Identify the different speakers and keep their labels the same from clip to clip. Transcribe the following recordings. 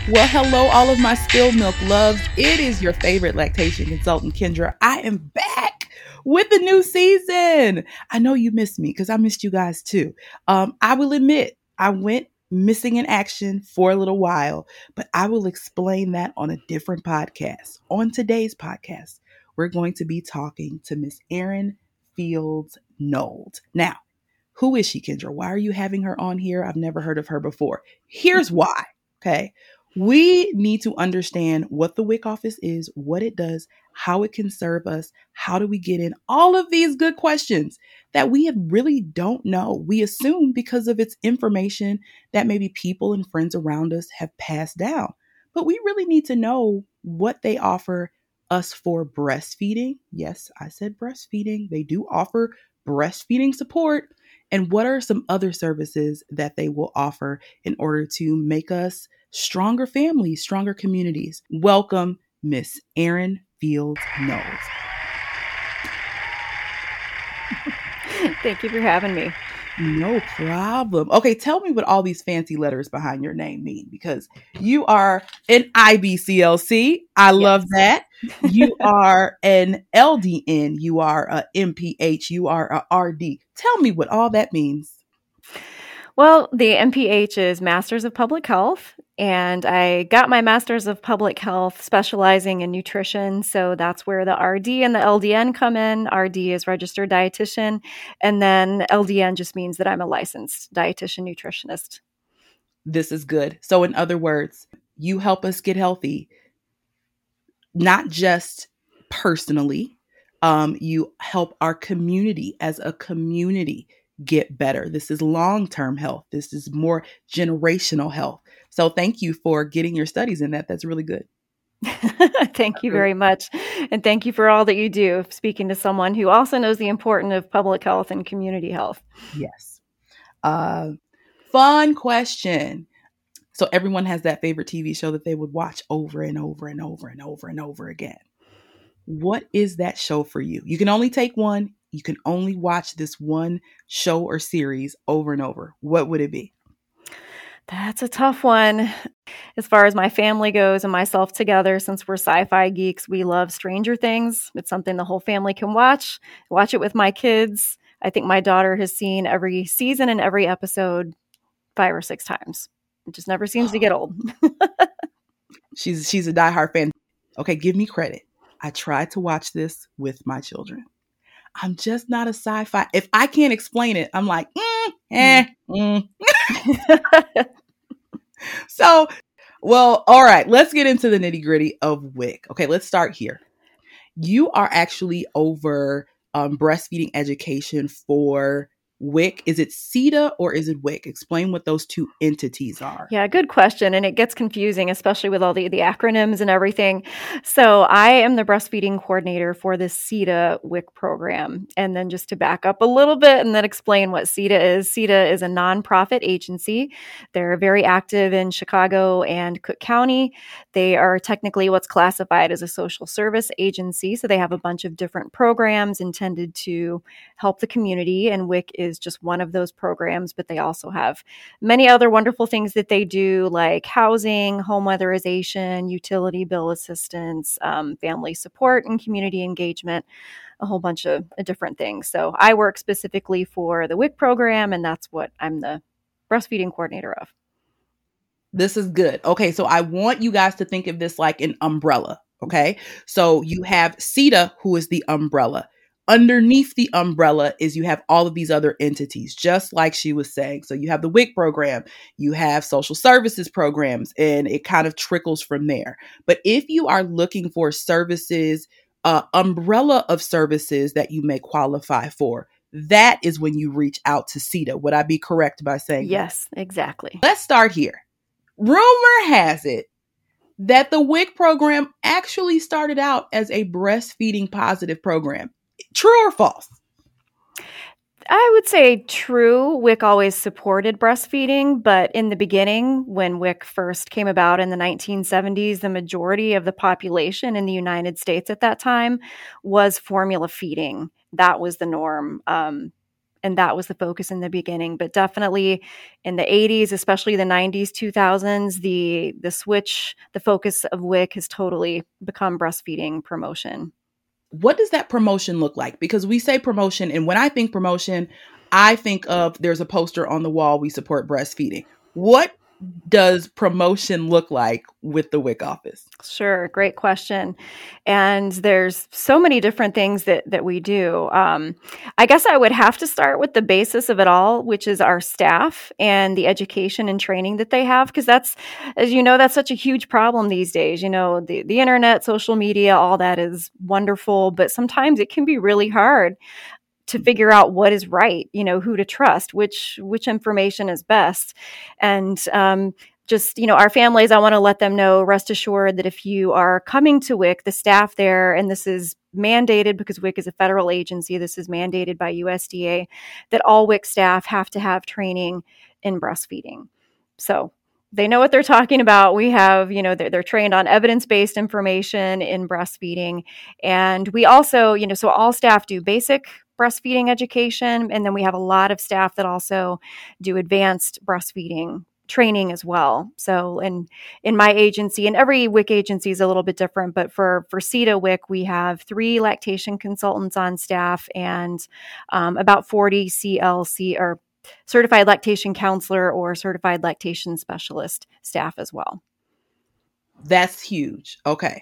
Speaker 1: Well, hello, all of my spilled milk loves. It is your favorite lactation consultant, Kendra. I am back with the new season. I know you missed me because I missed you guys too. I will admit I went missing in action for a little while, but I will explain that on a different podcast. On today's podcast, we're going to be talking to Miss Erin Fields Nold. Now, who is she, Kendra? Why are you having her on here? I've never heard of her before. Here's why. Okay. We need to understand what the WIC office is, what it does, how it can serve us, how do we get in, all of these good questions that we really don't know. We assume because of its information that maybe people and friends around us have passed down. But we really need to know what they offer us for breastfeeding. Yes, I said breastfeeding. They do offer breastfeeding support. And what are some other services that they will offer in order to make us stronger families, stronger communities? Welcome, Miss Erin Fields Nold.
Speaker 2: Thank you for having me.
Speaker 1: No problem. Okay, tell me what all these fancy letters behind your name mean, because you are an IBCLC. I love that. You are an LDN. You are a MPH. You are a RD. Tell me what all that means.
Speaker 2: Well, the MPH is Masters of Public Health, and I got my Masters of Public Health specializing in nutrition, so that's where the RD and the LDN come in. RD is registered dietitian, and then LDN just means that I'm a licensed dietitian nutritionist.
Speaker 1: This is good. So in other words, you help us get healthy, not just personally. You help our community as a community get better. This is long-term health. This is more generational health. So thank you for getting your studies in that. That's really good.
Speaker 2: Thank you very much. And thank you for all that you do, speaking to someone who also knows the importance of public health and community health.
Speaker 1: Yes. Fun question. So everyone has that favorite TV show that they would watch over and over and over and over and over again. What is that show for you? You can only take one. You can only watch this one show or series over and over. What would it be?
Speaker 2: That's a tough one. As far as my family goes and myself together, since we're sci-fi geeks, we love Stranger Things. It's something the whole family can watch. Watch it with my kids. I think my daughter has seen every season and every episode 5 or 6 times. It just never seems to get old.
Speaker 1: She's a diehard fan. Okay, give me credit. I tried to watch this with my children. I'm just not a sci-fi. If I can't explain it, I'm like, So, well, all right, let's get into the nitty gritty of WIC. Okay, let's start here. You are actually over breastfeeding education for WIC. Is it CEDA or is it WIC? Explain what those two entities are.
Speaker 2: Yeah, good question. And it gets confusing, especially with all the acronyms and everything. So I am the breastfeeding coordinator for the CEDA WIC program. And then just to back up a little bit and then explain what CEDA is. CEDA is a nonprofit agency. They're very active in Chicago and Cook County. They are technically what's classified as a social service agency. So they have a bunch of different programs intended to help the community. And WIC is just one of those programs, but they also have many other wonderful things that they do, like housing, home weatherization, utility bill assistance, family support and community engagement, a whole bunch of different things. So I work specifically for the WIC program, and that's what I'm the breastfeeding coordinator of.
Speaker 1: This is good. Okay, so I want you guys to think of this like an umbrella. Okay, so you have CEDA, who is the umbrella. Underneath the umbrella is you have all of these other entities, just like she was saying. So you have the WIC program, you have social services programs, and it kind of trickles from there. But if you are looking for services, umbrella of services that you may qualify for, that is when you reach out to CEDA. Would I be correct by saying
Speaker 2: yes, that? Exactly.
Speaker 1: Let's start here. Rumor has it that the WIC program actually started out as a breastfeeding positive program. True or false?
Speaker 2: I would say true. WIC always supported breastfeeding, but in the beginning, when WIC first came about in the 1970s, the majority of the population in the United States at that time was formula feeding. That was the norm. And that was the focus in the beginning. But definitely in the 80s, especially the 90s, 2000s, the switch, the focus of WIC has totally become breastfeeding promotion.
Speaker 1: What does that promotion look like? Because we say promotion, and when I think promotion, I think of there's a poster on the wall, we support breastfeeding. What does promotion look like with the WIC office?
Speaker 2: Sure, great question. And there's so many different things that we do. I guess I would have to start with the basis of it all, which is our staff and the education and training that they have, because that's, as you know, that's such a huge problem these days. You know, the internet, social media, all that is wonderful, but sometimes it can be really hard to figure out what is right, you know, who to trust, which information is best. And just, you know, our families, I want to let them know, rest assured that if you are coming to WIC, the staff there, and this is mandated because WIC is a federal agency, this is mandated by USDA, that all WIC staff have to have training in breastfeeding. So they know what they're talking about. We have, you know, they're trained on evidence-based information in breastfeeding. And we also, you know, so all staff do basic breastfeeding education. And then we have a lot of staff that also do advanced breastfeeding training as well. So in my agency, and every WIC agency is a little bit different, but for CETA WIC, we have 3 lactation consultants on staff and about 40 CLC or certified lactation counselor or certified lactation specialist staff as well.
Speaker 1: That's huge. Okay.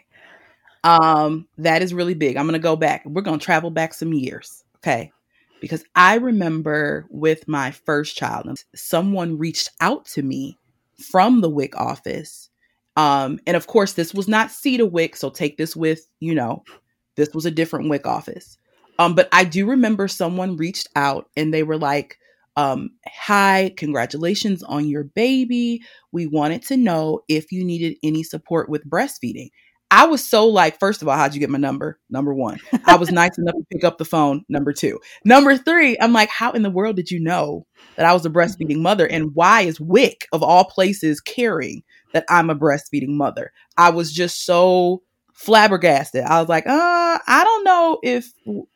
Speaker 1: That is really big. I'm going to go back. We're going to travel back some years. Okay. Because I remember with my first child, someone reached out to me from the WIC office. And of course, this was not CETA WIC. So take this with, you know, this was a different WIC office. But I do remember someone reached out and they were like, hi, congratulations on your baby. We wanted to know if you needed any support with breastfeeding. I was so like, first of all, how'd you get my number? Number 1, I was nice enough to pick up the phone. Number 2, number 3, I'm like, how in the world did you know that I was a breastfeeding mother? And why is WIC of all places caring that I'm a breastfeeding mother? I was just so flabbergasted. I was like, I don't know if,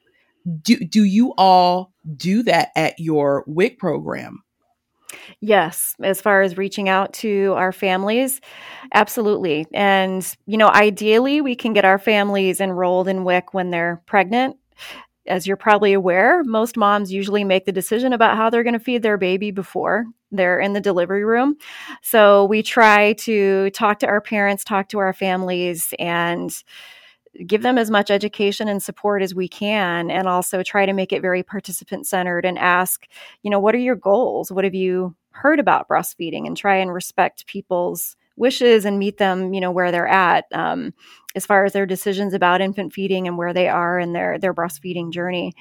Speaker 1: do you all do that at your WIC program?
Speaker 2: Yes, as far as reaching out to our families, absolutely. And, you know, ideally, we can get our families enrolled in WIC when they're pregnant. As you're probably aware, most moms usually make the decision about how they're going to feed their baby before they're in the delivery room. So we try to talk to our parents, talk to our families, and give them as much education and support as we can, and also try to make it very participant centered and ask, you know, what are your goals? What have you heard about breastfeeding? And try and respect people's wishes and meet them, you know, where they're at, as far as their decisions about infant feeding and where they are in their breastfeeding journey.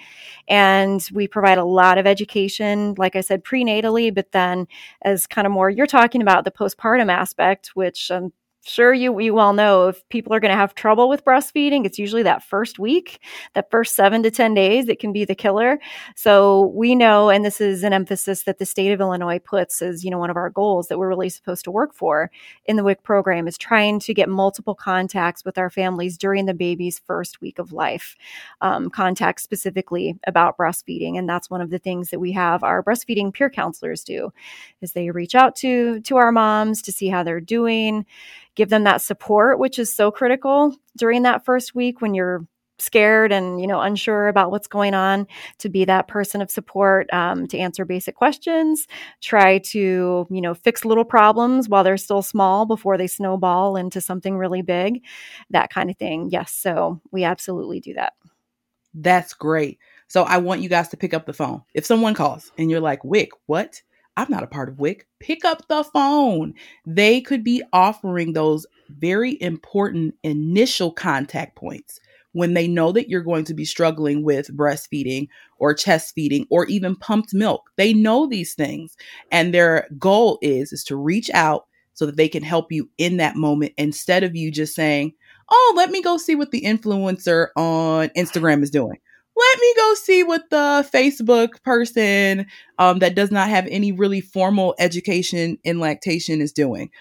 Speaker 2: And we provide a lot of education, like I said, prenatally, but then as kind of more, you're talking about the postpartum aspect, which sure, you all know if people are going to have trouble with breastfeeding, it's usually that first week, that first 7 to 10 days that can be the killer. So we know, and this is an emphasis that the state of Illinois puts as, you know, one of our goals that we're really supposed to work for in the WIC program is trying to get multiple contacts with our families during the baby's first week of life, contacts specifically about breastfeeding. And that's one of the things that we have our breastfeeding peer counselors do, is they reach out to our moms to see how they're doing, give them that support, which is so critical during that first week when you're scared and, you know, unsure about what's going on, to be that person of support, to answer basic questions, try to, you know, fix little problems while they're still small before they snowball into something really big, that kind of thing. Yes. So we absolutely do that.
Speaker 1: That's great. So I want you guys to pick up the phone. If someone calls and you're like, WIC, what? I'm not a part of WIC. Pick up the phone. They could be offering those very important initial contact points when they know that you're going to be struggling with breastfeeding or chest feeding or even pumped milk. They know these things, and their goal is to reach out so that they can help you in that moment, instead of you just saying, oh, let me go see what the influencer on Instagram is doing. Let me go see what the Facebook person that does not have any really formal education in lactation is doing.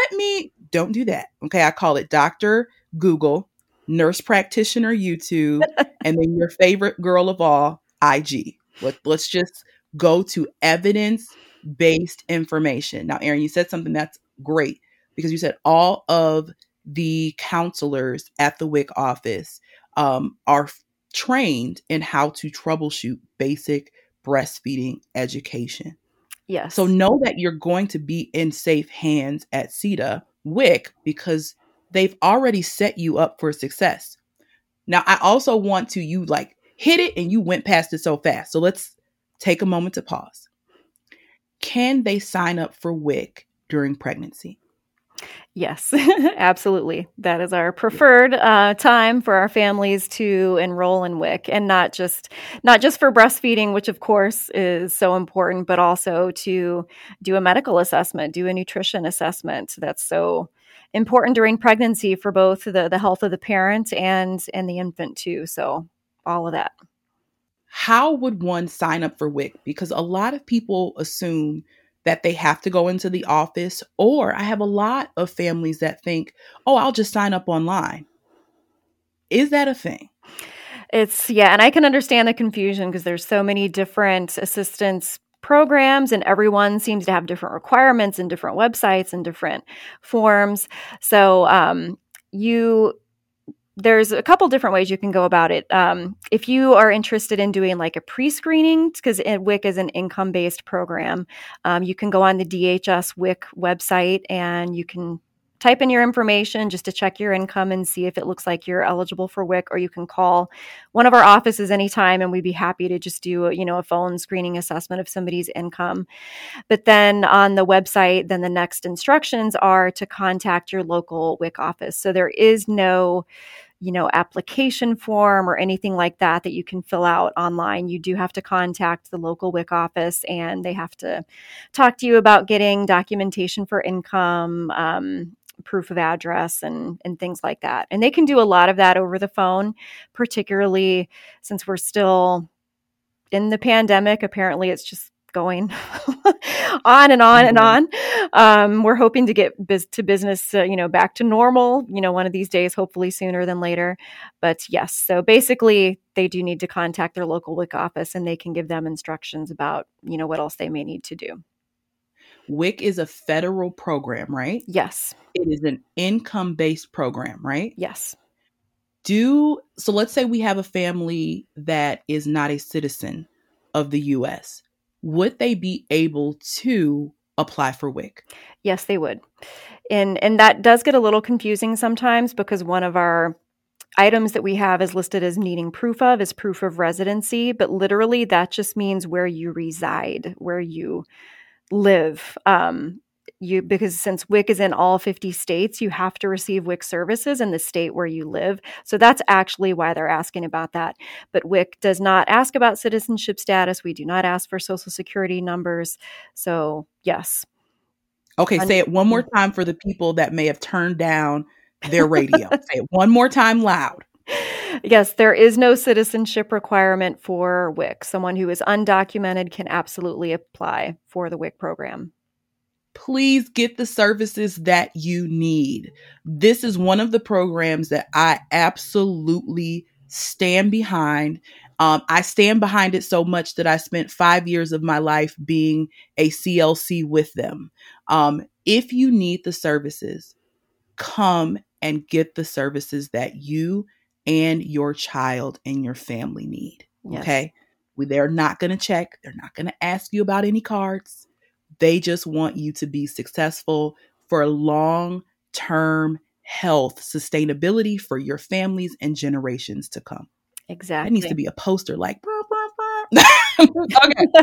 Speaker 1: Don't do that. Okay. I call it Dr. Google, nurse practitioner YouTube, and then your favorite girl of all, IG. Let's just go to evidence-based information. Now, Erin, you said something that's great because you said all of the counselors at the WIC office are trained in how to troubleshoot basic breastfeeding education.
Speaker 2: Yes.
Speaker 1: So know that you're going to be in safe hands at CEDA WIC because they've already set you up for success. Now, I also want to, you like hit it and you went past it so fast. So let's take a moment to pause. Can they sign up for WIC during pregnancy?
Speaker 2: Yes, absolutely. That is our preferred time for our families to enroll in WIC, and not just for breastfeeding, which of course is so important, but also to do a medical assessment, do a nutrition assessment. That's so important during pregnancy for both the health of the parent and the infant too. So all of that.
Speaker 1: How would one sign up for WIC? Because a lot of people assume that they have to go into the office, or I have a lot of families that think, oh, I'll just sign up online. Is that a thing?
Speaker 2: And I can understand the confusion because there's so many different assistance programs and everyone seems to have different requirements and different websites and different forms. So there's a couple different ways you can go about it. If you are interested in doing like a pre-screening, because WIC is an income-based program, you can go on the DHS WIC website and you can type in your information just to check your income and see if it looks like you're eligible for WIC, or you can call one of our offices anytime and we'd be happy to just do a phone screening assessment of somebody's income. But then on the website, then the next instructions are to contact your local WIC office. So there is no application form or anything like that you can fill out online. You do have to contact the local WIC office and they have to talk to you about getting documentation for income, proof of address and things like that. And they can do a lot of that over the phone, particularly since we're still in the pandemic. Apparently it's just going on and on and on. We're hoping to get to business, back to normal, one of these days, hopefully sooner than later. But yes, so basically they do need to contact their local WIC office and they can give them instructions about, what else they may need to do.
Speaker 1: WIC is a federal program, right?
Speaker 2: Yes.
Speaker 1: It is an income-based program, right?
Speaker 2: Yes.
Speaker 1: So let's say we have a family that is not a citizen of the U.S. Would they be able to apply for WIC?
Speaker 2: Yes, they would. And that does get a little confusing sometimes because one of our items that we have is listed as needing proof of residency, but literally that just means where you reside, where you live. Because since WIC is in all 50 states, you have to receive WIC services in the state where you live. So that's actually why they're asking about that. But WIC does not ask about citizenship status. We do not ask for social security numbers. So yes.
Speaker 1: Okay, say it one more time for the people that may have turned down their radio. Say it one more time loud.
Speaker 2: Yes, there is no citizenship requirement for WIC. Someone who is undocumented can absolutely apply for the WIC program.
Speaker 1: Please get the services that you need. This is one of the programs that I absolutely stand behind. I stand behind it so much that I spent 5 years of my life being a CLC with them. If you need the services, come and get the services that you and your child and your family need. Okay? Yes. They're not going to check. They're not going to ask you about any cards. They just want you to be successful for long-term health, sustainability for your families and generations to come.
Speaker 2: Exactly.
Speaker 1: That needs to be a poster like, burr, burr, burr.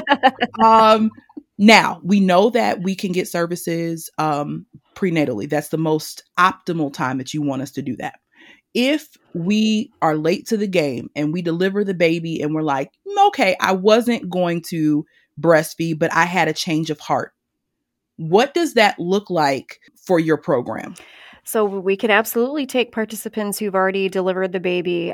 Speaker 1: Okay. Now, we know that we can get services prenatally. That's the most optimal time that you want us to do that. If we are late to the game and we deliver the baby and we're like, okay, I wasn't going to breastfeed, but I had a change of heart. What does that look like for your program?
Speaker 2: So we could absolutely take participants who've already delivered the baby.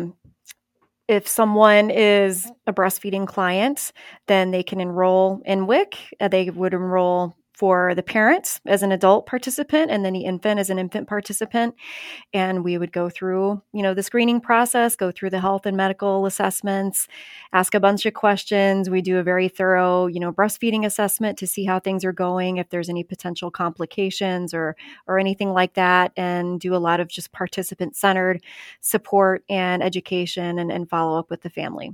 Speaker 2: If someone is a breastfeeding client, then they can enroll in WIC. They would enroll for the parents as an adult participant and then the infant as an infant participant. And we would go through, the screening process, go through the health and medical assessments, ask a bunch of questions. We do a very thorough, breastfeeding assessment to see how things are going, if there's any potential complications or anything like that, and do a lot of just participant-centered support and education and follow up with the family.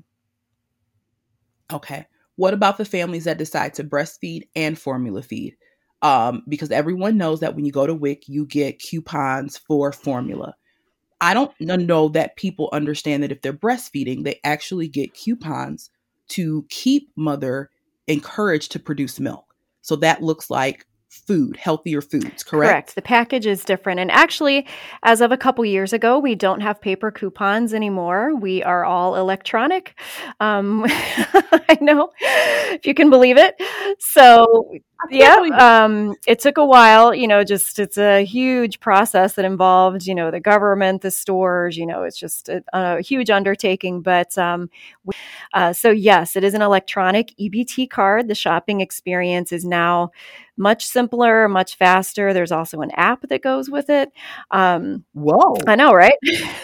Speaker 1: Okay. What about the families that decide to breastfeed and formula feed? Because everyone knows that when you go to WIC, you get coupons for formula. I don't know that people understand that if they're breastfeeding, they actually get coupons to keep mother encouraged to produce milk. So that looks like food, healthier foods, correct?
Speaker 2: The package is different. And actually, as of a couple years ago, we don't have paper coupons anymore. We are all electronic. I know, if you can believe it. So it took a while, it's a huge process that involved, the government, the stores, it's just a huge undertaking. But so yes, it is an electronic EBT card. The shopping experience is now much simpler, much faster. There's also an app that goes with it.
Speaker 1: Whoa.
Speaker 2: I know, right?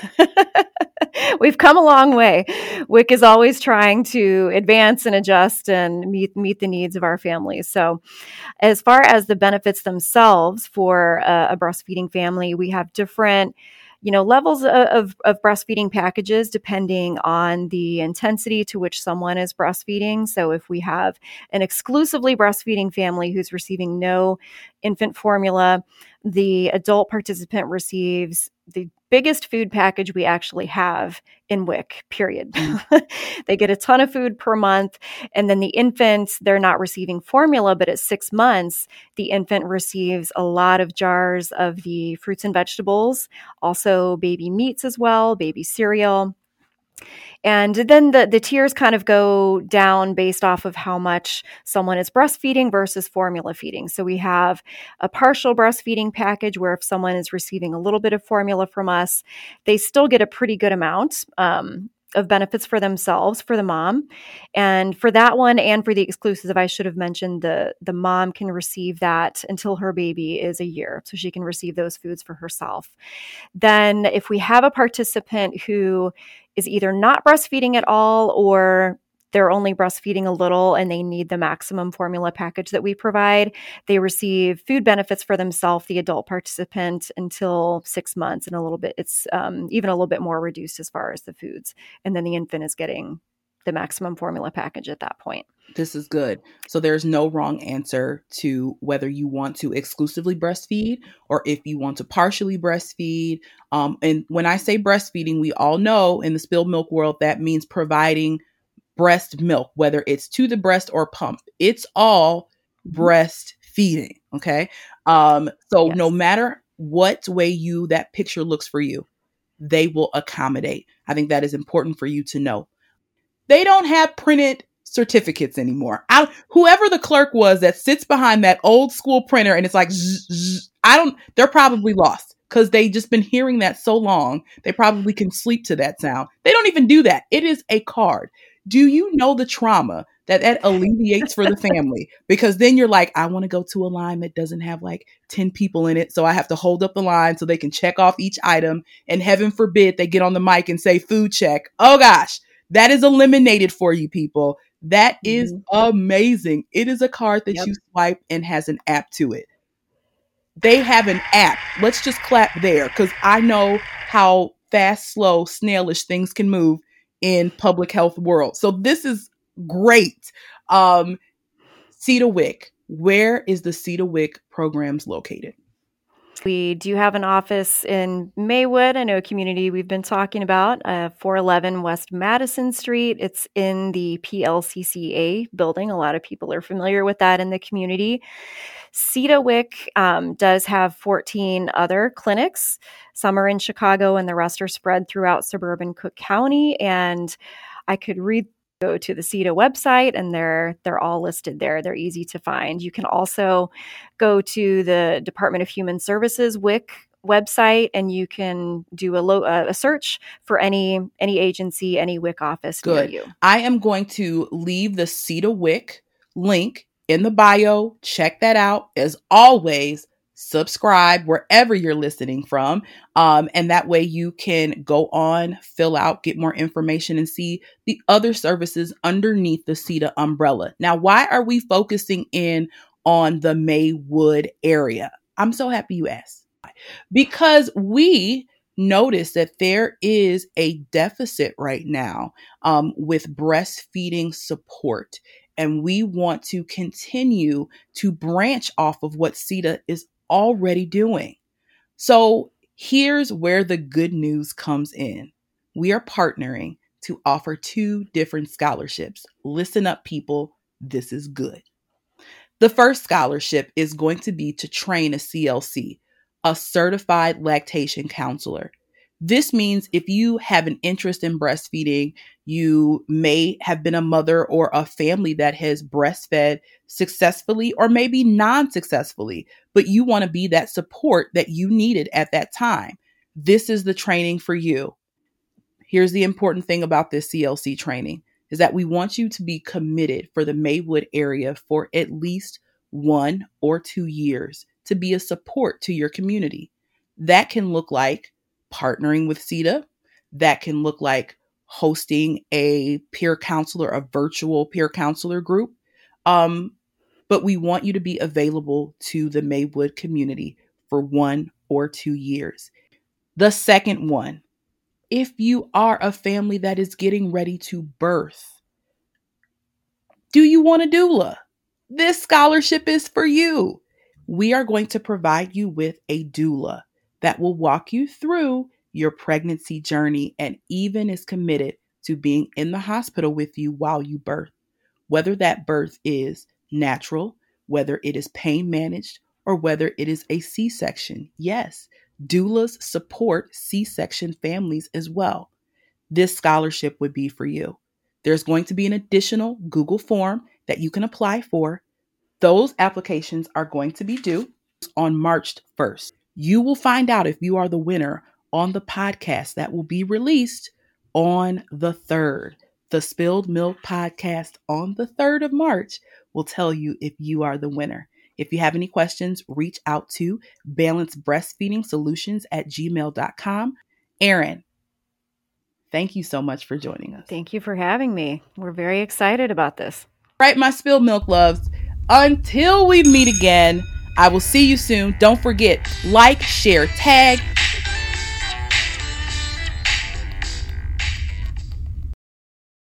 Speaker 2: We've come a long way. WIC is always trying to advance and adjust and meet the needs of our families. So as far as the benefits themselves for a breastfeeding family, we have different levels of breastfeeding packages depending on the intensity to which someone is breastfeeding. So if we have an exclusively breastfeeding family who's receiving no infant formula, the adult participant receives the biggest food package we actually have in WIC, period. They get a ton of food per month. And then the infants, they're not receiving formula, but at 6 months, the infant receives a lot of jars of the fruits and vegetables, also baby meats as well, baby cereal. And then the tiers kind of go down based off of how much someone is breastfeeding versus formula feeding. So we have a partial breastfeeding package where if someone is receiving a little bit of formula from us, they still get a pretty good amount of benefits for themselves, for the mom. And for that one and for the exclusive, I should have mentioned the mom can receive that until her baby is a year. So she can receive those foods for herself. Then if we have a participant who is either not breastfeeding at all or they're only breastfeeding a little and they need the maximum formula package that we provide, they receive food benefits for themselves, the adult participant, until 6 months. And a little bit, it's even a little bit more reduced as far as the foods. And then the infant is getting the maximum formula package at that point.
Speaker 1: This is good. So there's no wrong answer to whether you want to exclusively breastfeed or if you want to partially breastfeed. And when I say breastfeeding, we all know in the spilled milk world, that means providing breast milk, whether it's to the breast or pump. It's all breastfeeding. Okay. So yes. No matter what way that picture looks for you, they will accommodate. I think that is important for you to know. They don't have printed certificates anymore. Whoever the clerk was that sits behind that old school printer and it's like, they're probably lost because they just been hearing that so long. They probably can sleep to that sound. They don't even do that. It is a card. Do you know the trauma that alleviates for the family? Because then you're like, I want to go to a line that doesn't have like 10 people in it. So I have to hold up the line so they can check off each item. And heaven forbid they get on the mic and say food check. Oh gosh, that is eliminated for you people. That is amazing. It is a card that you swipe and has an app to it. They have an app. Let's just clap there because I know how fast, slow, snailish things can move in public health world. So this is great. CEDA WIC, where is the CEDA WIC programs located?
Speaker 2: We do have an office in Maywood. I know a community we've been talking about, 411 West Madison Street. It's in the PLCCA building. A lot of people are familiar with that in the community. CEDA WIC does have 14 other clinics. Some are in Chicago and the rest are spread throughout suburban Cook County. And I could go to the CEDA website and they're all listed there. They're easy to find. You can also go to the Department of Human Services WIC website and you can do a search for any agency, any WIC office near you.
Speaker 1: I am going to leave the CEDA WIC link in the bio. Check that out. As always, subscribe wherever you're listening from. And that way you can go on, fill out, get more information, and see the other services underneath the CEDA umbrella. Now, why are we focusing in on the Maywood area? I'm so happy you asked. Because we notice that there is a deficit right now with breastfeeding support. And we want to continue to branch off of what CEDA is already doing. So here's where the good news comes in. We are partnering to offer 2 different scholarships. Listen up, people. This is good. The first scholarship is going to be to train a CLC, a certified lactation counselor. This means if you have an interest in breastfeeding, you may have been a mother or a family that has breastfed successfully or maybe non-successfully, but you want to be that support that you needed at that time. This is the training for you. Here's the important thing about this CLC training is that we want you to be committed for the Maywood area for at least 1 or 2 years to be a support to your community. That can look like partnering with CEDA. That can look like hosting a peer counselor, a virtual peer counselor group. But we want you to be available to the Maywood community for 1 or 2 years. The second one, if you are a family that is getting ready to birth, do you want a doula? This scholarship is for you. We are going to provide you with a doula that will walk you through your pregnancy journey and even is committed to being in the hospital with you while you birth, whether that birth is natural, whether it is pain managed, or whether it is a C-section. Yes, doulas support C-section families as well. This scholarship would be for you. There's going to be an additional Google form that you can apply for. Those applications are going to be due on March 1st. You will find out if you are the winner on the podcast that will be released on the 3rd. The Spilled Milk podcast on the 3rd of March will tell you if you are the winner. If you have any questions, reach out to balancebreastfeedingsolutions@gmail.com. Erin, thank you so much for joining us.
Speaker 2: Thank you for having me. We're very excited about this.
Speaker 1: Right, my Spilled Milk loves. Until we meet again, I will see you soon. Don't forget, like, share, tag,